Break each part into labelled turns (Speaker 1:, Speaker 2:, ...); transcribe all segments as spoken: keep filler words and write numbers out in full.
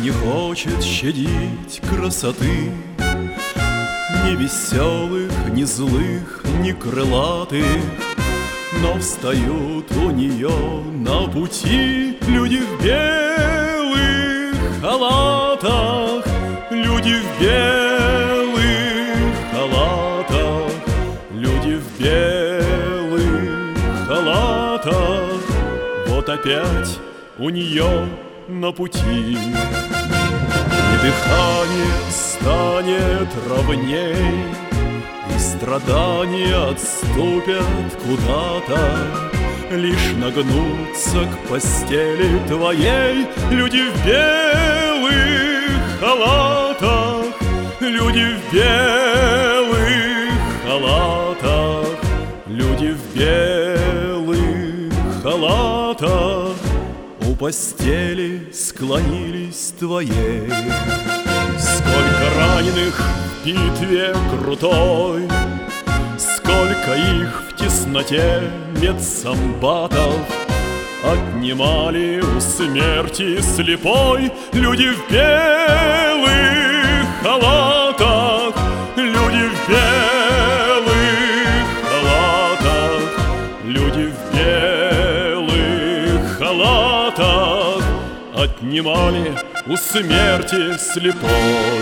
Speaker 1: не хочет щадить красоты ни веселых, ни злых, ни крылатых. Но встают у нее на пути люди в белых халатах, люди в белых халатах, люди в белых халатах. Вот опять у нее на пути, и дыхание станет ровней, и страдания отступят куда-то, лишь нагнуться к постели твоей. Люди в белых халатах, люди в белых халатах, люди в белых халатах у постели склонились твоей. Сколько раненых в битве крутой, сколько их в тесноте медсамбатов отнимали у смерти слепой. Люди в белых халатах, люди в белых халатах, люди в белых халатах отнимали у смерти слепой.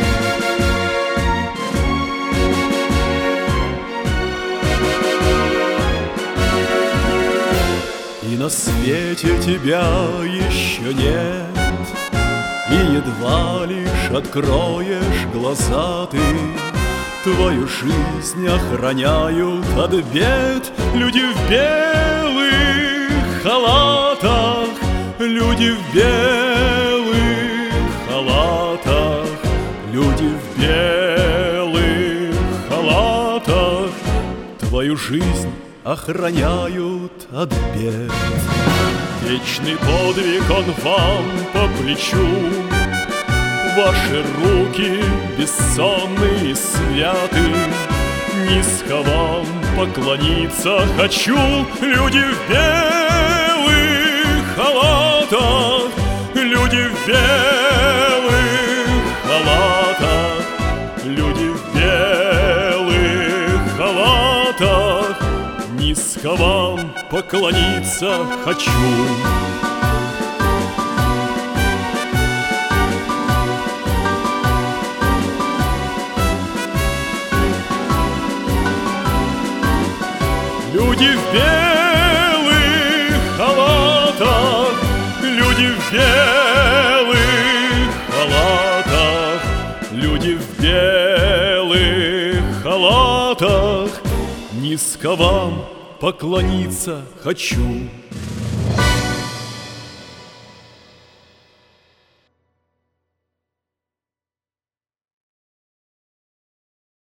Speaker 1: И на свете тебя еще нет, и едва лишь откроешь глаза ты, твою жизнь охраняют от бед люди в белых халатах, люди в белых халатах, люди в белых халатах твою жизнь охраняют от бед. Вечный подвиг он вам по плечу, ваши руки бессонные и святы. Низко вам поклониться хочу. Люди в белых халатах, люди в белых халатах, люди в белых халатах. Низко вам поклониться хочу. Люди в белых халатах, люди в белых халатах, люди в белых халатах. Низко вам поклониться хочу.